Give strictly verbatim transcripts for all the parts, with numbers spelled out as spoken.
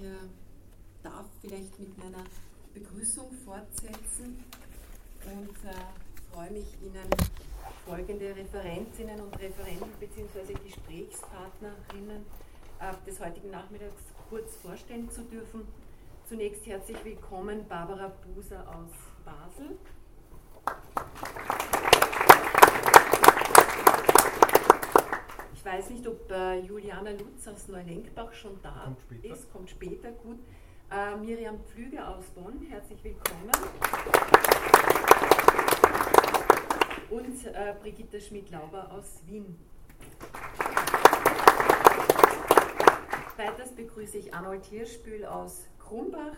Ich äh, darf vielleicht mit meiner Begrüßung fortsetzen und äh, freue mich, Ihnen folgende Referentinnen und Referenten bzw. Gesprächspartnerinnen äh, des heutigen Nachmittags kurz vorstellen zu dürfen. Zunächst herzlich willkommen Barbara Buser aus Basel. Ich weiß nicht, ob äh, Juliana Lutz aus Neulenkbach schon da kommt später. ist, kommt später, gut. Äh, Miriam Pflüger aus Bonn, herzlich willkommen. Und äh, Brigitte Schmidt-Lauber aus Wien. Weiters begrüße ich Arnold Hirschbühl aus Krumbach,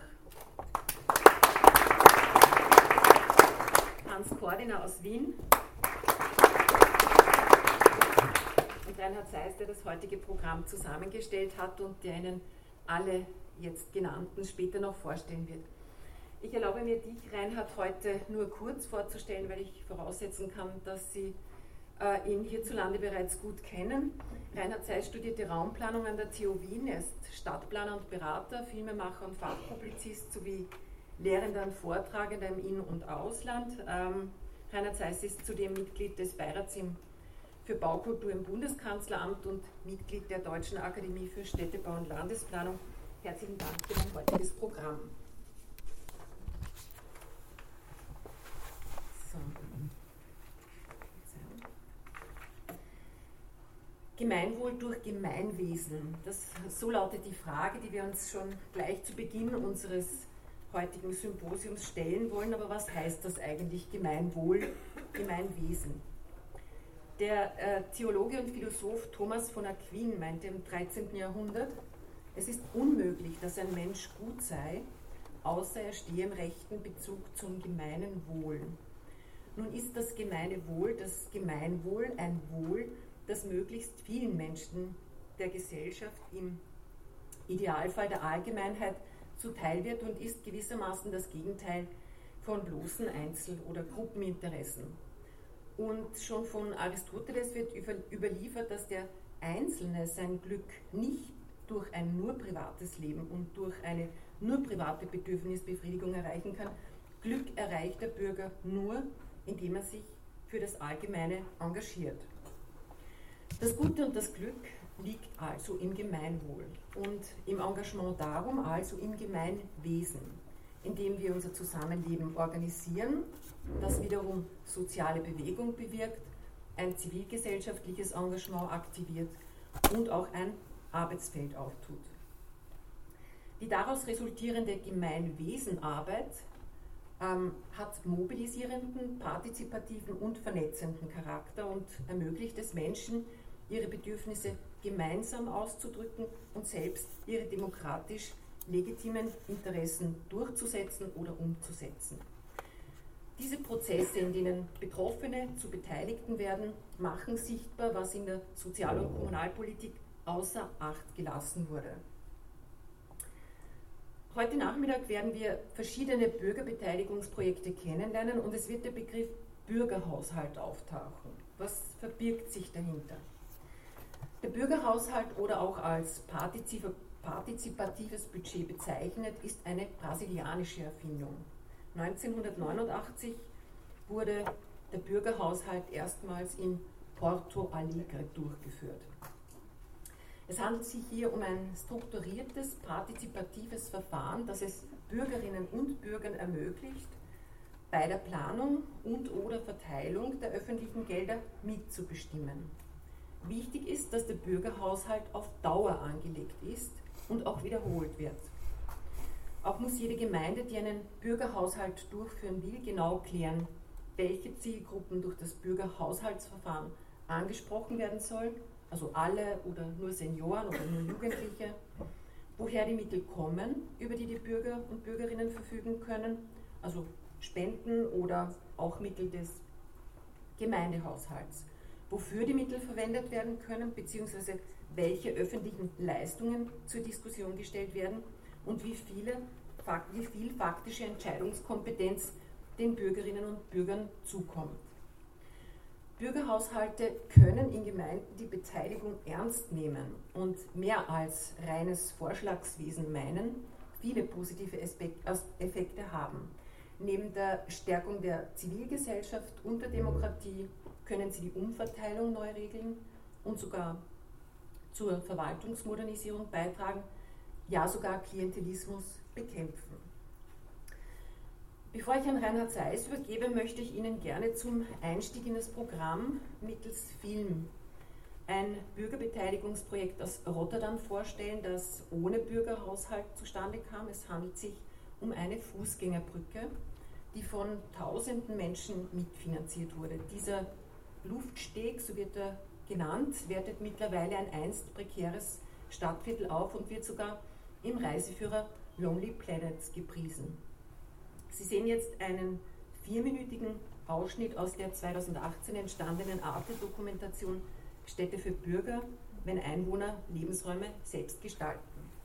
Hans Kordiner aus Wien und Reinhard Seis, der das heutige Programm zusammengestellt hat und der Ihnen alle jetzt genannten später noch vorstellen wird. Ich erlaube mir, dich, Reinhard, heute nur kurz vorzustellen, weil ich voraussetzen kann, dass Sie äh, ihn hierzulande bereits gut kennen. Reinhard Seis studierte Raumplanung an der T U Wien, er ist Stadtplaner und Berater, Filmemacher und Fachpublizist sowie Lehrender und Vortragender im In- und Ausland. Ähm, Reinhard Seis ist zudem Mitglied des Beirats im, für Baukultur im Bundeskanzleramt und Mitglied der Deutschen Akademie für Städtebau und Landesplanung. Herzlichen Dank für dein heutiges Programm. So. Gemeinwohl durch Gemeinwesen. Das, so lautet die Frage, die wir uns schon gleich zu Beginn unseres heutigen Symposiums stellen wollen. Aber was heißt das eigentlich, Gemeinwohl, Gemeinwesen? Der äh, Theologe und Philosoph Thomas von Aquin meinte im dreizehnten Jahrhundert, es ist unmöglich, dass ein Mensch gut sei, außer er stehe im rechten Bezug zum gemeinen Wohl. Nun ist das gemeine Wohl, das Gemeinwohl, ein Wohl, das möglichst vielen Menschen der Gesellschaft im Idealfall der Allgemeinheit zuteil wird und ist gewissermaßen das Gegenteil von bloßen Einzel- oder Gruppeninteressen. Und schon von Aristoteles wird überliefert, dass der Einzelne sein Glück nicht durch ein nur privates Leben und durch eine nur private Bedürfnisbefriedigung erreichen kann. Glück erreicht der Bürger nur, indem er sich für das Allgemeine engagiert. Das Gute und das Glück liegt also im Gemeinwohl und im Engagement darum, also im Gemeinwesen, indem wir unser Zusammenleben organisieren, das wiederum soziale Bewegung bewirkt, ein zivilgesellschaftliches Engagement aktiviert und auch ein Arbeitsfeld auftut. Die daraus resultierende Gemeinwesenarbeit ähm, hat mobilisierenden, partizipativen und vernetzenden Charakter und ermöglicht es Menschen, ihre Bedürfnisse gemeinsam auszudrücken und selbst ihre demokratisch legitimen Interessen durchzusetzen oder umzusetzen. Diese Prozesse, in denen Betroffene zu Beteiligten werden, machen sichtbar, was in der Sozial- und Kommunalpolitik außer Acht gelassen wurde. Heute Nachmittag werden wir verschiedene Bürgerbeteiligungsprojekte kennenlernen und es wird der Begriff Bürgerhaushalt auftauchen. Was verbirgt sich dahinter? Der Bürgerhaushalt oder auch als partizipatives Budget bezeichnet, ist eine brasilianische Erfindung. neunzehnhundertneunundachtzig wurde der Bürgerhaushalt erstmals in Porto Alegre durchgeführt. Es handelt sich hier um ein strukturiertes, partizipatives Verfahren, das es Bürgerinnen und Bürgern ermöglicht, bei der Planung und/oder Verteilung der öffentlichen Gelder mitzubestimmen. Wichtig ist, dass der Bürgerhaushalt auf Dauer angelegt ist und auch wiederholt wird. Auch muss jede Gemeinde, die einen Bürgerhaushalt durchführen will, genau klären, welche Zielgruppen durch das Bürgerhaushaltsverfahren angesprochen werden sollen, also alle oder nur Senioren oder nur Jugendliche, woher die Mittel kommen, über die die Bürger und Bürgerinnen verfügen können, also Spenden oder auch Mittel des Gemeindehaushalts, wofür die Mittel verwendet werden können, beziehungsweise welche öffentlichen Leistungen zur Diskussion gestellt werden und wie, viele, wie viel faktische Entscheidungskompetenz den Bürgerinnen und Bürgern zukommt. Bürgerhaushalte können in Gemeinden die Beteiligung ernst nehmen und mehr als reines Vorschlagswesen meinen, viele positive Effekte haben. Neben der Stärkung der Zivilgesellschaft und der Demokratie können sie die Umverteilung neu regeln und sogar zur Verwaltungsmodernisierung beitragen, ja sogar Klientelismus bekämpfen. Bevor ich an Reinhard Seiss übergebe, möchte ich Ihnen gerne zum Einstieg in das Programm mittels Film ein Bürgerbeteiligungsprojekt aus Rotterdam vorstellen, das ohne Bürgerhaushalt zustande kam. Es handelt sich um eine Fußgängerbrücke, die von tausenden Menschen mitfinanziert wurde. Dieser Luftsteg, so wird er genannt, wertet mittlerweile ein einst prekäres Stadtviertel auf und wird sogar im Reiseführer Lonely Planet gepriesen. Sie sehen jetzt einen vierminütigen Ausschnitt aus der zweitausendachtzehn entstandenen Arte-Dokumentation Städte für Bürger, wenn Einwohner Lebensräume selbst gestalten.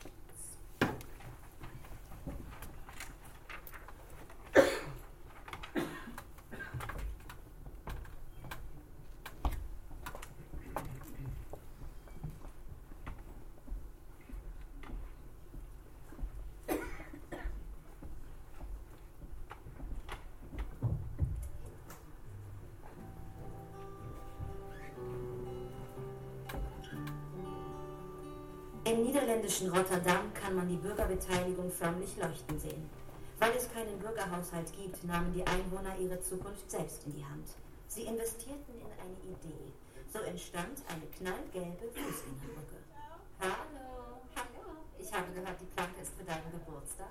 Im niederländischen Rotterdam kann man die Bürgerbeteiligung förmlich leuchten sehen. Weil es keinen Bürgerhaushalt gibt, nahmen die Einwohner ihre Zukunft selbst in die Hand. Sie investierten in eine Idee. So entstand eine knallgelbe Fußgängerbrücke. Hallo, hallo. Ich habe gehört, die Planke ist für deinen Geburtstag.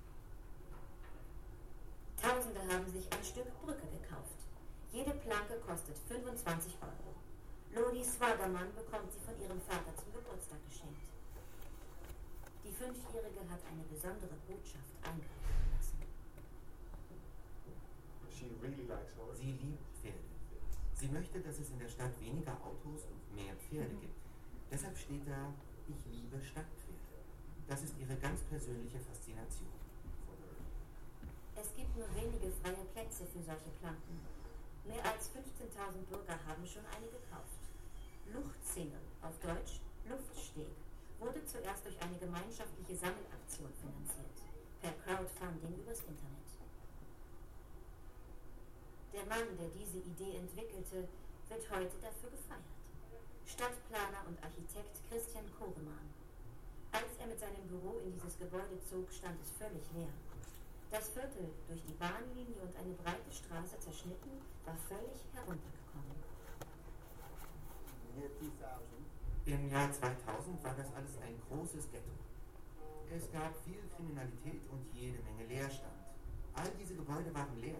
Tausende haben sich ein Stück Brücke gekauft. Jede Planke kostet fünfundzwanzig Euro. Lodi Swadermann bekommt sie von ihrem Vater zum Geburtstag geschenkt. Die Fünfjährige hat eine besondere Botschaft eingreifen lassen. She really likes horses. Sie liebt Pferde. Sie möchte, dass es in der Stadt weniger Autos und mehr Pferde gibt. Deshalb steht da, ich liebe Stadtpferde. Das ist ihre ganz persönliche Faszination. Es gibt nur wenige freie Plätze für solche Planken. Mehr als fünfzehntausend Bürger haben schon eine gekauft. Luchtsingle, auf Deutsch Luftsteg, wurde zuerst durch eine gemeinschaftliche Sammelaktion finanziert, per Crowdfunding übers Internet. Der Mann, der diese Idee entwickelte, wird heute dafür gefeiert. Stadtplaner und Architekt Christian Koreman. Als er mit seinem Büro in dieses Gebäude zog, stand es völlig leer. Das Viertel, durch die Bahnlinie und eine breite Straße zerschnitten, war völlig heruntergekommen. Im Jahr zweitausend war das alles ein großes Ghetto. Es gab viel Kriminalität und jede Menge Leerstand. All diese Gebäude waren leer.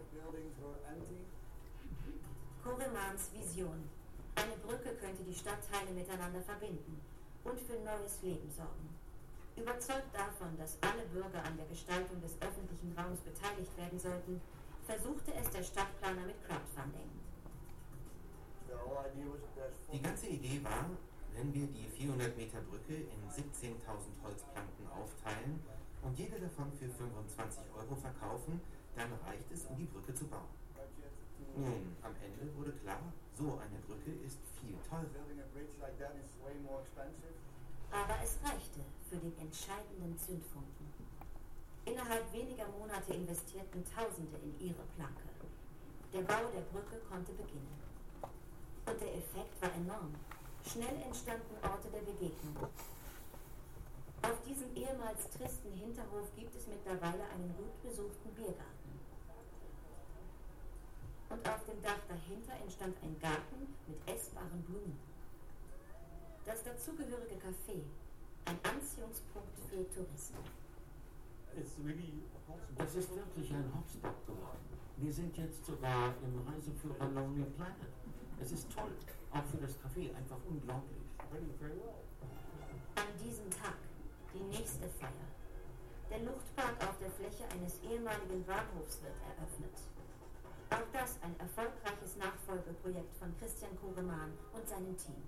Koremans Vision. Eine Brücke könnte die Stadtteile miteinander verbinden und für neues Leben sorgen. Überzeugt davon, dass alle Bürger an der Gestaltung des öffentlichen Raums beteiligt werden sollten, versuchte es der Stadtplaner mit Crowdfunding. Die ganze Idee war, wenn wir die vierhundert Meter Brücke in siebzehntausend Holzplanken aufteilen und jede davon für fünfundzwanzig Euro verkaufen, dann reicht es, um die Brücke zu bauen. Nun, am Ende wurde klar, so eine Brücke ist viel teurer. Aber es reichte für den entscheidenden Zündfunken. Innerhalb weniger Monate investierten Tausende in ihre Planke. Der Bau der Brücke konnte beginnen. Und der Effekt war enorm. Schnell entstanden Orte der Begegnung. Auf diesem ehemals tristen Hinterhof gibt es mittlerweile einen gut besuchten Biergarten. Und auf dem Dach dahinter entstand ein Garten mit essbaren Blumen. Das dazugehörige Café, ein Anziehungspunkt für Touristen. Das ist wirklich ein Hotspot geworden. Wir sind jetzt sogar im Reiseführer Lonely Planet. Es ist toll, auch für das Café, einfach unglaublich. An diesem Tag, die nächste Feier. Der Luftpark auf der Fläche eines ehemaligen Bahnhofs wird eröffnet. Auch das ein erfolgreiches Nachfolgeprojekt von Christian Koreman und seinem Team.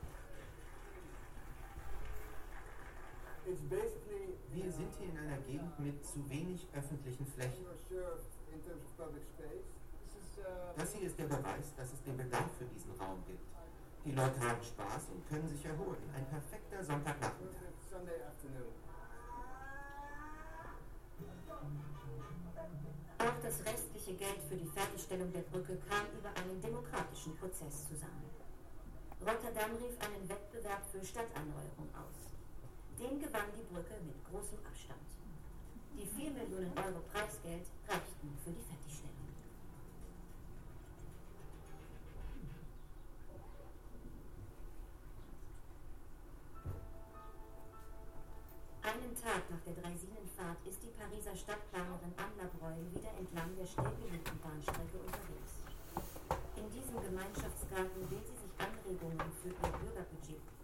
Wir sind hier in einer Gegend, und mit zu wenig öffentlichen Flächen. Das hier ist der Beweis, dass es den Bedarf für diesen Raum gibt. Die Leute haben Spaß und können sich erholen. Ein perfekter Sonntagnachmittag. Auch das restliche Geld für die Fertigstellung der Brücke kam über einen demokratischen Prozess zusammen. Rotterdam rief einen Wettbewerb für Stadterneuerung aus. Den gewann die Brücke mit großem Abstand. Die vier Millionen Euro Preisgeld reichten für die Fertigstellung. Einen Tag nach der Dreisinenfahrt ist die Pariser Stadtplanerin Anne Labreuil wieder entlang der stillgelegten Bahnstrecke unterwegs. In diesem Gemeinschaftsgarten will sie sich Anregungen für ihr Bürgerbudget